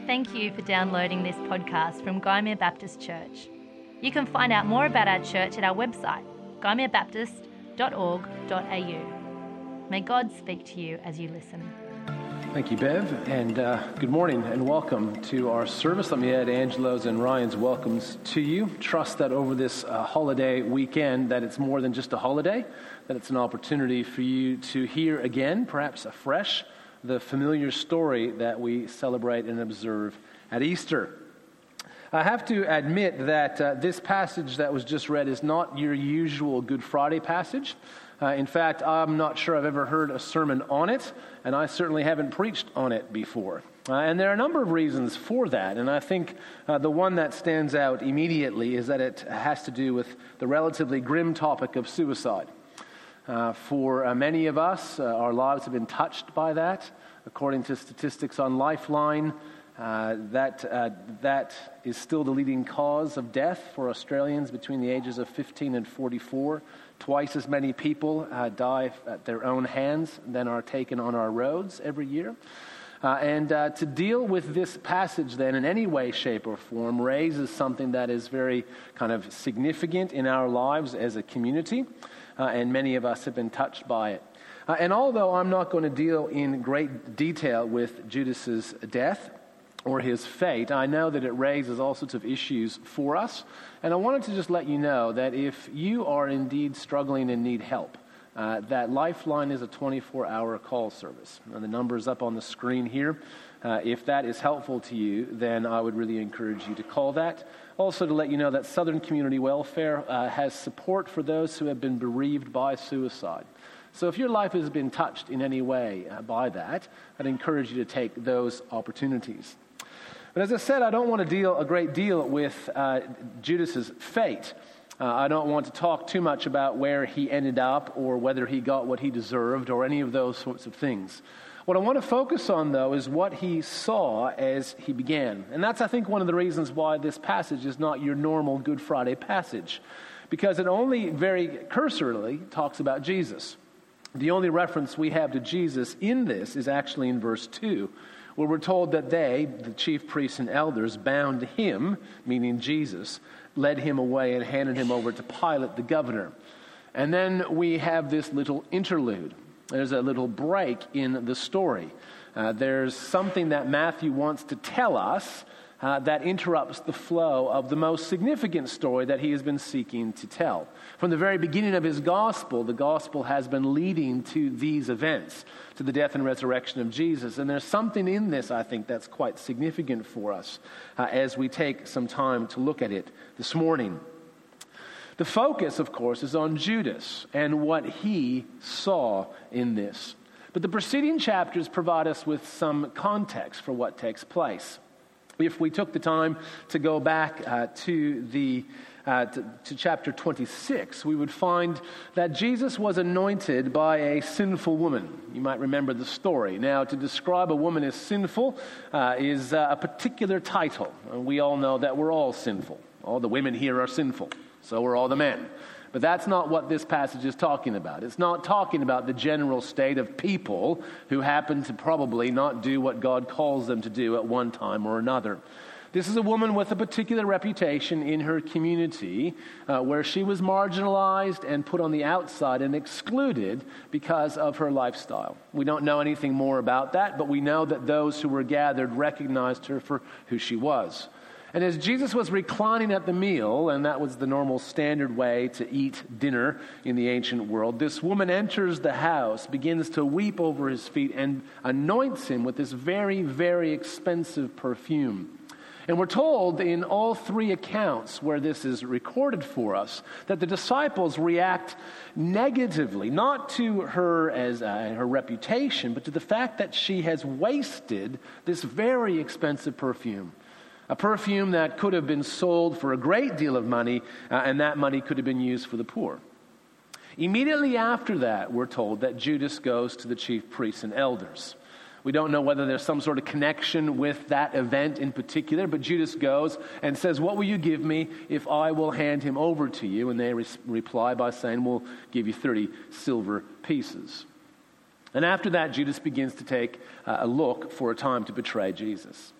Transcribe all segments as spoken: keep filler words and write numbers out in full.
Thank you for downloading this podcast from Gymea Baptist Church. You can find out more about our church at our website, gymea baptist dot org dot a u. May God speak to you as you listen. Thank you, Bev, and uh, good morning and welcome to our service. Let me add Angelo's and Ryan's welcomes to you. Trust that over this uh, holiday weekend that it's more than just a holiday, that it's an opportunity for you to hear again, perhaps afresh, the familiar story that we celebrate and observe at Easter. I have to admit that uh, this passage that was just read is not your usual Good Friday passage. Uh, in fact, I'm not sure I've ever heard a sermon on it, and I certainly haven't preached on it before. Uh, and there are a number of reasons for that, and I think uh, the one that stands out immediately is that it has to do with the relatively grim topic of suicide. Uh, for uh, many of us, uh, our lives have been touched by that. According to statistics on Lifeline, uh, that uh, that is still the leading cause of death for Australians between the ages of fifteen and forty-four. Twice as many people uh, die at their own hands than are taken on our roads every year. Uh, and uh, to deal with this passage then in any way, shape, or form raises something that is very kind of significant in our lives as a community. Uh, and many of us have been touched by it. Uh, and although I'm not going to deal in great detail with Judas's death or his fate, I know that it raises all sorts of issues for us. And I wanted to just let you know that if you are indeed struggling and need help, uh, that Lifeline is a twenty-four hour call service. And the number is up on the screen here. Uh, if that is helpful to you, then I would really encourage you to call that. Also to let you know that Southern Community Welfare uh, has support for those who have been bereaved by suicide. So if your life has been touched in any way uh, by that, I'd encourage you to take those opportunities. But as I said, I don't want to deal a great deal with uh, Judas's fate. Uh, I don't want to talk too much about where he ended up or whether he got what he deserved or any of those sorts of things. What I want to focus on, though, is what he saw as he began. And that's, I think, one of the reasons why this passage is not your normal Good Friday passage, because it only very cursorily talks about Jesus. The only reference we have to Jesus in this is actually in verse two, where we're told that they, the chief priests and elders, bound him, meaning Jesus, led him away and handed him over to Pilate, the governor. And then we have this little interlude. There's a little break in the story. Uh, there's something that Matthew wants to tell us uh, that interrupts the flow of the most significant story that he has been seeking to tell. From the very beginning of his gospel, the gospel has been leading to these events, to the death and resurrection of Jesus. And there's something in this, I think, that's quite significant for us uh, as we take some time to look at it this morning. The focus, of course, is on Judas and what he saw in this. But the preceding chapters provide us with some context for what takes place. If we took the time to go back uh, to the uh, to, to chapter twenty-six, we would find that Jesus was anointed by a sinful woman. You might remember the story. Now, to describe a woman as sinful uh, is uh, a particular title. And we all know that we're all sinful. All the women here are sinful. So are all the men. But that's not what this passage is talking about. It's not talking about the general state of people who happen to probably not do what God calls them to do at one time or another. This is a woman with a particular reputation in her community uh, where she was marginalized and put on the outside and excluded because of her lifestyle. We don't know anything more about that, but we know that those who were gathered recognized her for who she was. And as Jesus was reclining at the meal, and that was the normal standard way to eat dinner in the ancient world, this woman enters the house, begins to weep over his feet, and anoints him with this very, very expensive perfume. And we're told in all three accounts where this is recorded for us that the disciples react negatively, not to her as uh, her reputation, but to the fact that she has wasted this very expensive perfume. A perfume that could have been sold for a great deal of money, uh, and that money could have been used for the poor. Immediately after that, we're told that Judas goes to the chief priests and elders. We don't know whether there's some sort of connection with that event in particular, but Judas goes and says, "What will you give me if I will hand him over to you?" And they re- reply by saying, "We'll give you thirty silver pieces." And after that, Judas begins to take uh, a look for a time to betray Jesus.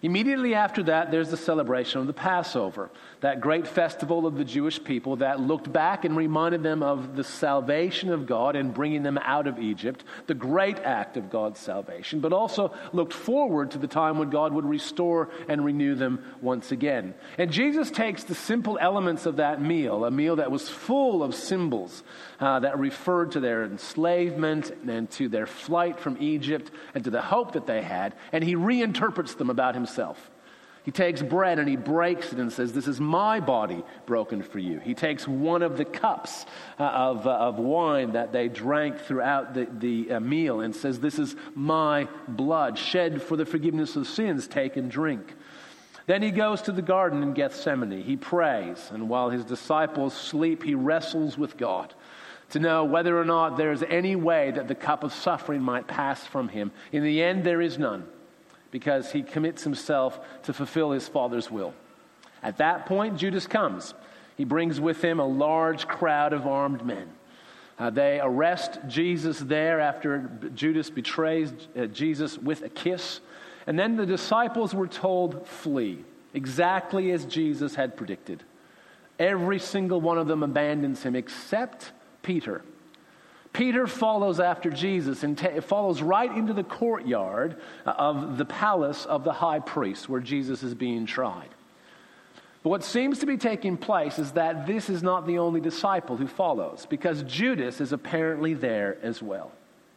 Immediately after that, there's the celebration of the Passover, that great festival of the Jewish people that looked back and reminded them of the salvation of God and bringing them out of Egypt, the great act of God's salvation, but also looked forward to the time when God would restore and renew them once again. And Jesus takes the simple elements of that meal, a meal that was full of symbols uh, that referred to their enslavement and to their flight from Egypt and to the hope that they had, and he reinterprets them about himself. He takes bread and he breaks it and says, "This is my body broken for you." He takes one of the cups uh, of, uh, of wine that they drank throughout the, the uh, meal and says, "This is my blood shed for the forgiveness of sins. Take and drink." Then he goes to the garden in Gethsemane. He prays, and while his disciples sleep, he wrestles with God to know whether or not there's any way that the cup of suffering might pass from him. In the end, there is none, because he commits himself to fulfill his Father's will. At that point, Judas comes. He brings with him a large crowd of armed men. Uh, they arrest Jesus there after Judas betrays uh, Jesus with a kiss. And then the disciples were told, "Flee," exactly as Jesus had predicted. Every single one of them abandons him except Peter. Peter follows after Jesus and ta- follows right into the courtyard of the palace of the high priest where Jesus is being tried. But what seems to be taking place is that this is not the only disciple who follows, because Judas is apparently there as well.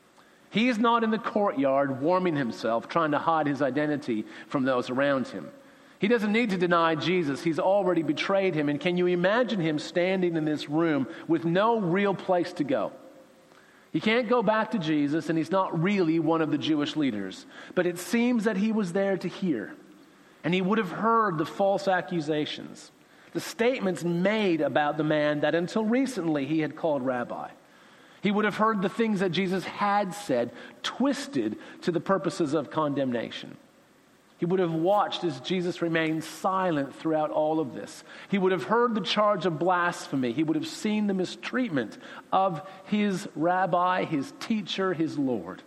He is not in the courtyard warming himself, trying to hide his identity from those around him. He doesn't need to deny Jesus. He's already betrayed him. And can you imagine him standing in this room with no real place to go? He can't go back to Jesus, and he's not really one of the Jewish leaders. But it seems that he was there to hear. And he would have heard the false accusations, the statements made about the man that until recently he had called rabbi. He would have heard the things that Jesus had said, twisted to the purposes of condemnation. He would have watched as Jesus remained silent throughout all of this. He would have heard the charge of blasphemy. He would have seen the mistreatment of his rabbi, his teacher, his Lord.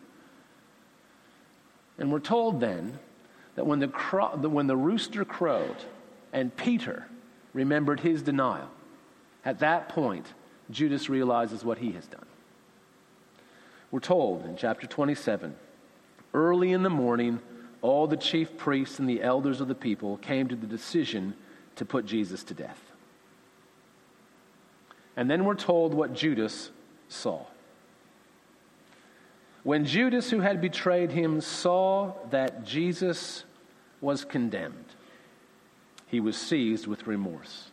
And we're told then that when the, cro- when the rooster crowed and Peter remembered his denial, at that point, Judas realizes what he has done. We're told in chapter twenty-seven, early in the morning, all the chief priests and the elders of the people came to the decision to put Jesus to death. And then we're told what Judas saw. When Judas, who had betrayed him, saw that Jesus was condemned, he was seized with remorse.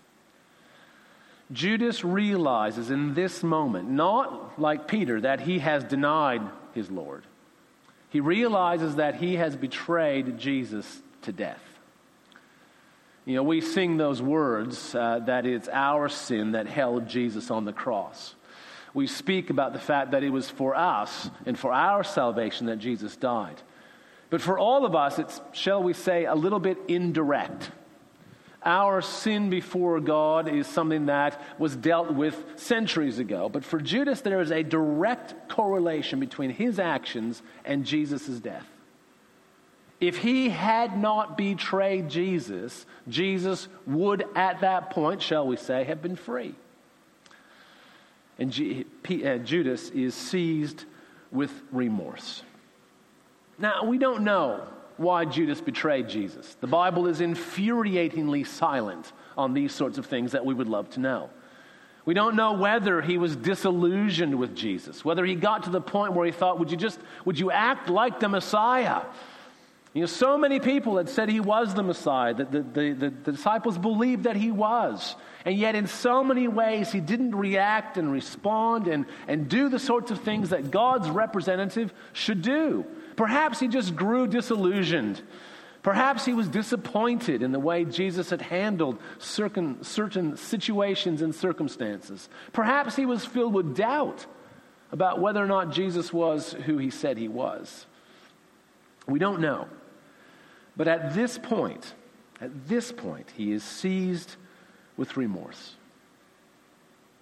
Judas realizes in this moment, not like Peter, that he has denied his Lord. He realizes that he has betrayed Jesus to death. You know, we sing those words uh, that it's our sin that held Jesus on the cross. We speak about the fact that it was for us and for our salvation that Jesus died. But for all of us, it's, shall we say, a little bit indirect. Our sin before God is something that was dealt with centuries ago. But for Judas, there is a direct correlation between his actions and Jesus' death. If he had not betrayed Jesus, Jesus would at that point, shall we say, have been free. And G- P- uh, Judas is seized with remorse. Now, we don't know why Judas betrayed Jesus. The Bible is infuriatingly silent on these sorts of things that we would love to know. We don't know whether he was disillusioned with Jesus, whether he got to the point where he thought, would you just, would you act like the Messiah? You know, so many people had said he was the Messiah, that the, the, the, the disciples believed that he was. And yet in so many ways he didn't react and respond and, and do the sorts of things that God's representative should do. Perhaps he just grew disillusioned. Perhaps he was disappointed in the way Jesus had handled certain, certain situations and circumstances. Perhaps he was filled with doubt about whether or not Jesus was who he said he was. We don't know. But at this point, at this point, he is seized with remorse.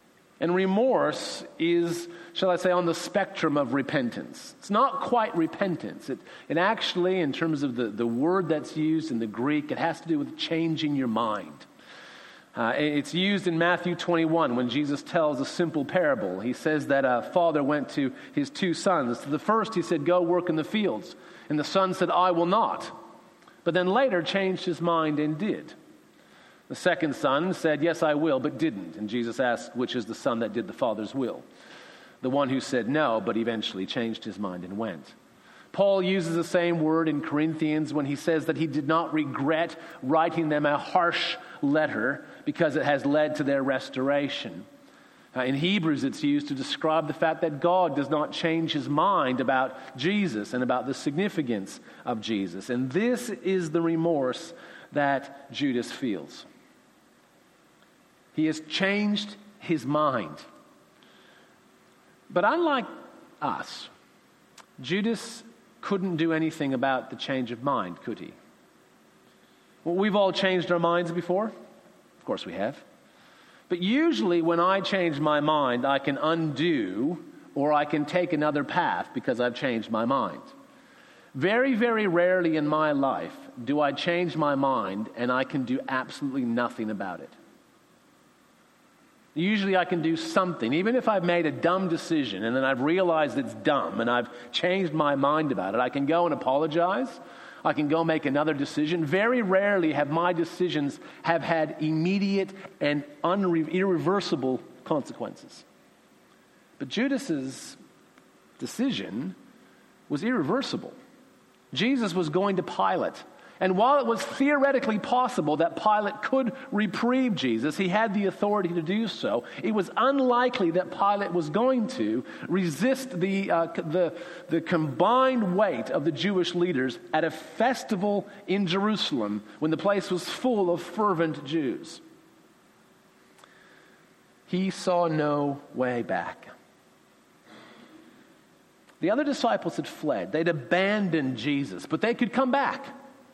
And remorse is, shall I say, on the spectrum of repentance. It's not quite repentance. It, it actually, in terms of the, the word that's used in the Greek, it has to do with changing your mind. Uh, it's used in Matthew twenty-one when Jesus tells a simple parable. He says that a father went to his two sons. To the first he said, go work in the fields. And the son said, I will not. But then later changed his mind and did. The second son said, yes, I will, but didn't. And Jesus asked, which is the son that did the father's will? The one who said no, but eventually changed his mind and went. Paul uses the same word in Corinthians when he says that he did not regret writing them a harsh letter because it has led to their restoration. Uh, in Hebrews, it's used to describe the fact that God does not change his mind about Jesus and about the significance of Jesus. And this is the remorse that Judas feels. He has changed his mind. But unlike us, Judas couldn't do anything about the change of mind, could he? Well, we've all changed our minds before. Of course we have. But usually when I change my mind, I can undo or I can take another path because I've changed my mind. Very, very rarely in my life do I change my mind and I can do absolutely nothing about it. Usually I can do something, even if I've made a dumb decision and then I've realized it's dumb and I've changed my mind about it. I can go and apologize. I can go make another decision. Very rarely have my decisions have had immediate and unre- irreversible consequences. But Judas's decision was irreversible. Jesus was going to Pilate. And while it was theoretically possible that Pilate could reprieve Jesus, he had the authority to do so, it was unlikely that Pilate was going to resist the, uh, the, the combined weight of the Jewish leaders at a festival in Jerusalem when the place was full of fervent Jews. He saw no way back. The other disciples had fled. They'd abandoned Jesus, but they could come back.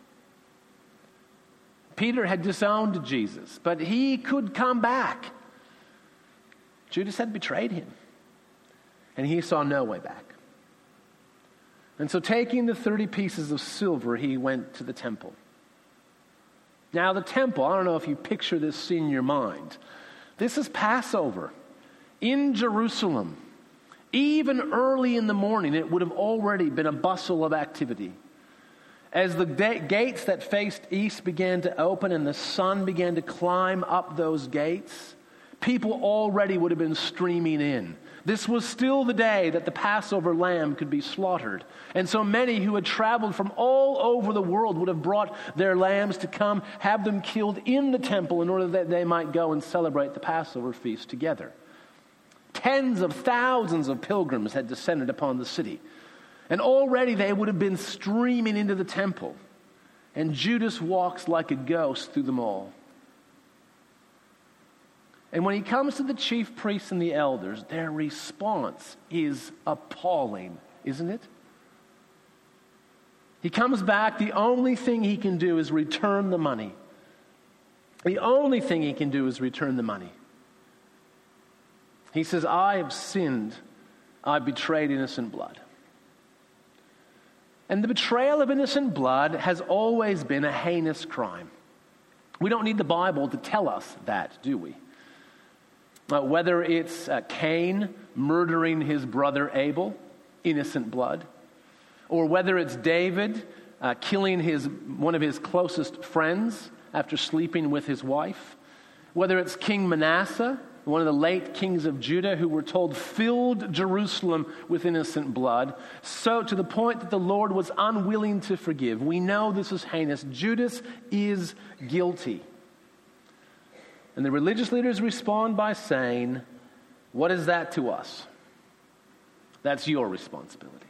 Peter had disowned Jesus, but he could come back. Judas had betrayed him, and he saw no way back. And so taking the thirty pieces of silver, he went to the temple. Now the temple, I don't know if you picture this scene in your mind. This is Passover in Jerusalem. Even early in the morning, it would have already been a bustle of activity. As the da- gates that faced east began to open and the sun began to climb up those gates, people already would have been streaming in. This was still the day that the Passover lamb could be slaughtered. And so many who had traveled from all over the world would have brought their lambs to come, have them killed in the temple in order that they might go and celebrate the Passover feast together. Tens of thousands of pilgrims had descended upon the city. And already they would have been streaming into the temple. And Judas walks like a ghost through them all. And when he comes to the chief priests and the elders, their response is appalling, isn't it? He comes back, the only thing he can do is return the money. The only thing he can do is return the money. He says, I have sinned, I betrayed innocent blood. And the betrayal of innocent blood has always been a heinous crime. We don't need the Bible to tell us that, do we? Uh, whether it's uh, Cain murdering his brother Abel, innocent blood, or whether it's David uh, killing his one of his closest friends after sleeping with his wife, whether it's King Manasseh, one of the late kings of Judah, who we're told filled Jerusalem with innocent blood, so to the point that the Lord was unwilling to forgive. We know this is heinous. Judas is guilty. And the religious leaders respond by saying, what is that to us? That's your responsibility.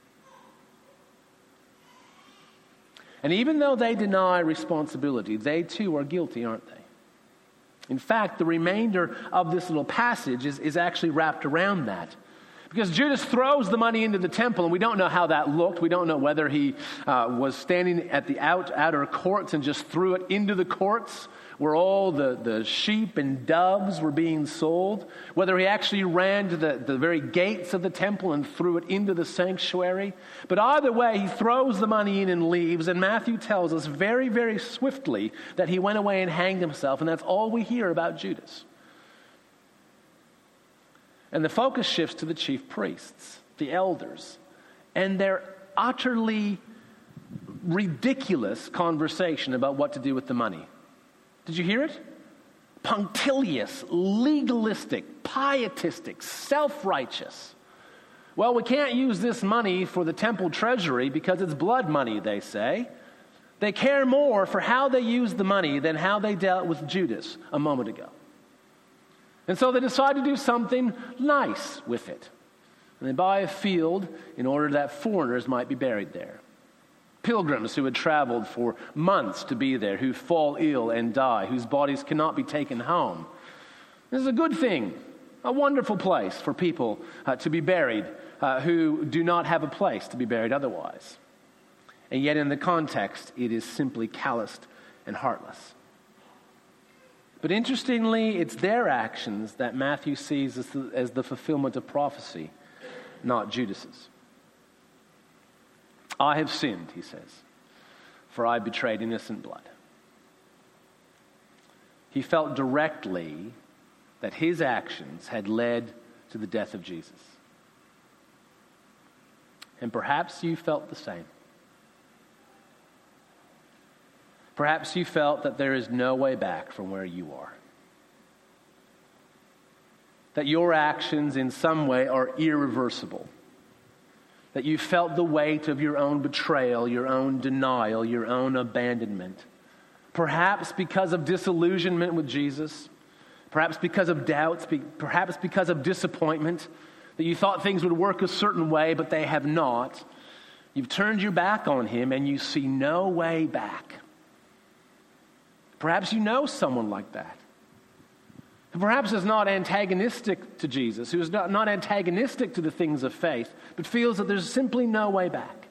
And even though they deny responsibility, they too are guilty, aren't they? In fact, the remainder of this little passage is, is actually wrapped around that. Because Judas throws the money into the temple, and we don't know how that looked. We don't know whether he uh, was standing at the out, outer courts and just threw it into the courts where all the, the sheep and doves were being sold, whether he actually ran to the, the very gates of the temple and threw it into the sanctuary. But either way, he throws the money in and leaves, and Matthew tells us very, very swiftly that he went away and hanged himself, and that's all we hear about Judas. And the focus shifts to the chief priests, the elders, and their utterly ridiculous conversation about what to do with the money. Did you hear it? Punctilious, legalistic, pietistic, self-righteous. Well, we can't use this money for the temple treasury because it's blood money, they say. They care more for how they use the money than how they dealt with Judas a moment ago. And so they decide to do something nice with it. And they buy a field in order that foreigners might be buried there. Pilgrims who had traveled for months to be there, who fall ill and die, whose bodies cannot be taken home. This is a good thing, a wonderful place for people uh, to be buried uh, who do not have a place to be buried otherwise. And yet in the context, it is simply calloused and heartless. But interestingly, it's their actions that Matthew sees as the, as the fulfillment of prophecy, not Judas's. I have sinned, he says, for I betrayed innocent blood. He felt directly that his actions had led to the death of Jesus. And perhaps you felt the same. Perhaps you felt that there is no way back from where you are. That your actions in some way are irreversible. That you felt the weight of your own betrayal, your own denial, your own abandonment. Perhaps because of disillusionment with Jesus. Perhaps because of doubts. Perhaps because of disappointment. That you thought things would work a certain way, but they have not. You've turned your back on him and you see no way back. Perhaps you know someone like that. Perhaps is not antagonistic to Jesus, who is not, not antagonistic to the things of faith, but feels that there's simply no way back.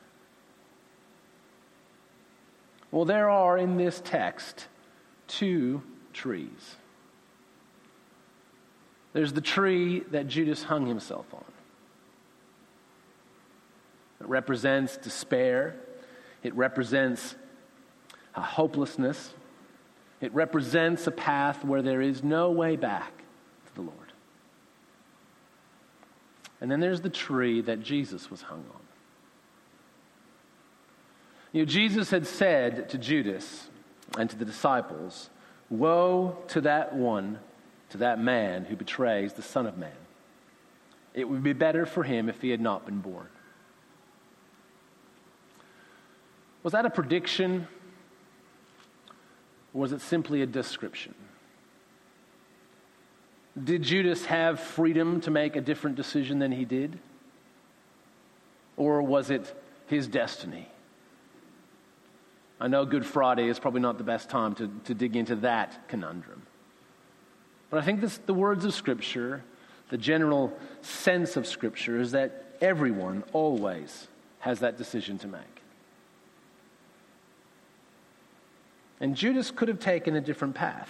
Well, there are in this text two trees. There's the tree that Judas hung himself on. It represents despair. It represents a hopelessness. It represents a path where there is no way back to the Lord. And then there's the tree that Jesus was hung on. You know, Jesus had said to Judas and to the disciples, "Woe to that one, to that man who betrays the Son of Man. It would be better for him if he had not been born." Was that a prediction? Or was it simply a description? Did Judas have freedom to make a different decision than he did? Or was it his destiny? I know Good Friday is probably not the best time to, to dig into that conundrum. But I think this, the words of Scripture, the general sense of Scripture, is that everyone always has that decision to make. And Judas could have taken a different path.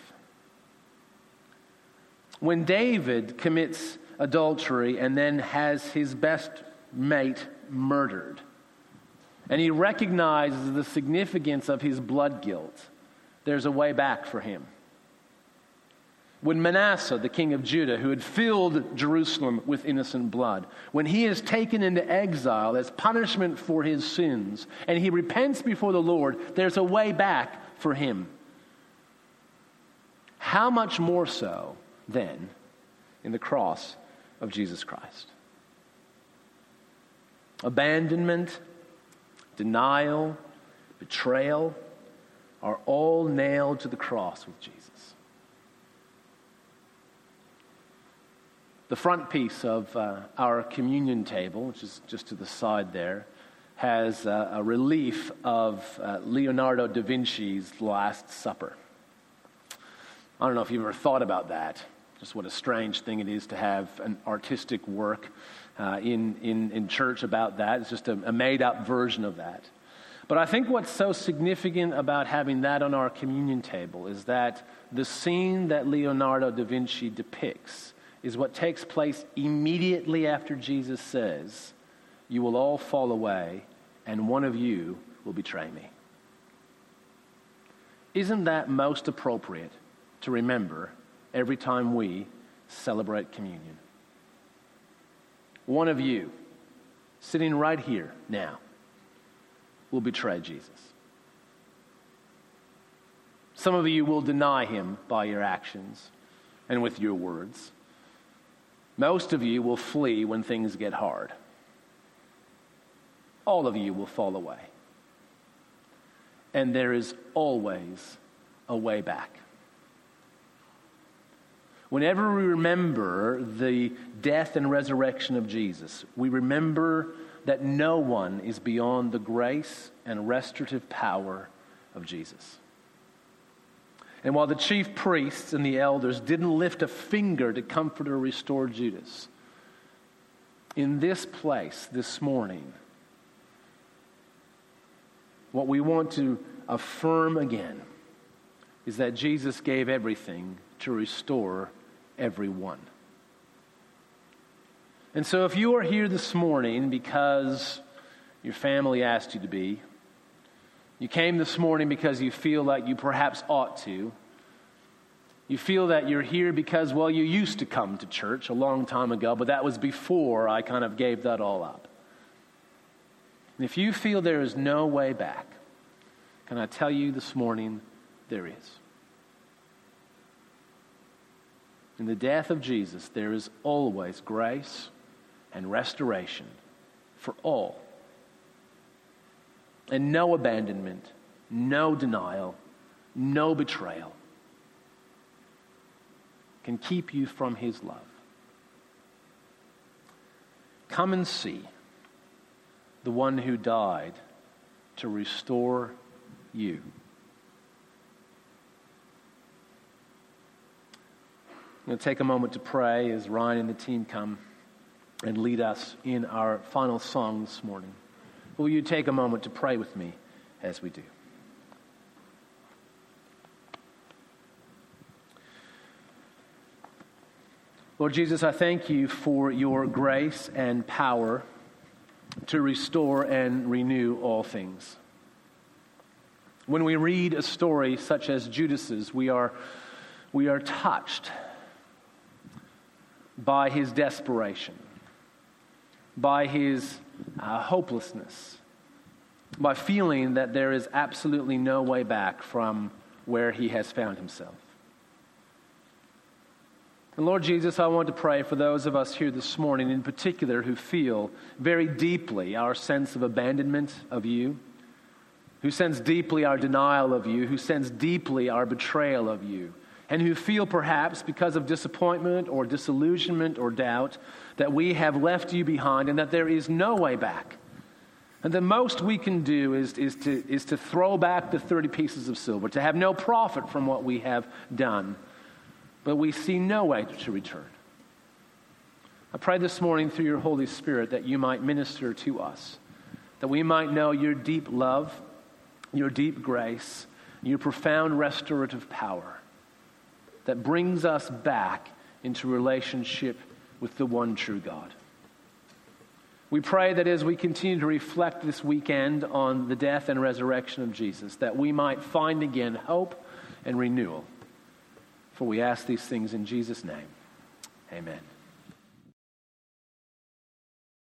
When David commits adultery and then has his best mate murdered, and he recognizes the significance of his blood guilt, there's a way back for him. When Manasseh, the king of Judah, who had filled Jerusalem with innocent blood, when he is taken into exile as punishment for his sins, and he repents before the Lord, there's a way back for him. How much more so, then, in the cross of Jesus Christ? Abandonment, denial, betrayal are all nailed to the cross with Jesus. The front piece of uh, our communion table, which is just to the side there, has uh, a relief of uh, Leonardo da Vinci's Last Supper. I don't know if you've ever thought about that, just what a strange thing it is to have an artistic work uh, in, in, in church about that. It's just a, a made-up version of that. But I think what's so significant about having that on our communion table is that the scene that Leonardo da Vinci depicts is what takes place immediately after Jesus says, "You will all fall away, and one of you will betray me." Isn't that most appropriate to remember every time we celebrate communion? One of you, sitting right here now, will betray Jesus. Some of you will deny him by your actions and with your words. Most of you will flee when things get hard. All of you will fall away. And there is always a way back. Whenever we remember the death and resurrection of Jesus, we remember that no one is beyond the grace and restorative power of Jesus. And while the chief priests and the elders didn't lift a finger to comfort or restore Judas, in this place this morning, what we want to affirm again is that Jesus gave everything to restore everyone. And so if you are here this morning because your family asked you to be, you came this morning because you feel like you perhaps ought to, you feel that you're here because, well, you used to come to church a long time ago, but that was before I kind of gave that all up. And if you feel there is no way back, can I tell you this morning, there is. In the death of Jesus, there is always grace and restoration for all. And no abandonment, no denial, no betrayal can keep you from his love. Come and see the one who died to restore you. I'm going to take a moment to pray as Ryan and the team come and lead us in our final song this morning. Will you take a moment to pray with me as we do? Lord Jesus, I thank you for your grace and power to restore and renew all things. When we read a story such as Judas's, we are, we are touched by his desperation, by his uh, hopelessness, by feeling that there is absolutely no way back from where he has found himself. And Lord Jesus, I want to pray for those of us here this morning in particular who feel very deeply our sense of abandonment of you, who sense deeply our denial of you, who sense deeply our betrayal of you, and who feel perhaps because of disappointment or disillusionment or doubt that we have left you behind and that there is no way back. And the most we can do is, is, to, is to throw back the thirty pieces of silver, to have no profit from what we have done. But we see no way to return. I pray this morning through your Holy Spirit that you might minister to us, that we might know your deep love, your deep grace, your profound restorative power that brings us back into relationship with the one true God. We pray that as we continue to reflect this weekend on the death and resurrection of Jesus, that we might find again hope and renewal. For we ask these things in Jesus' name. Amen.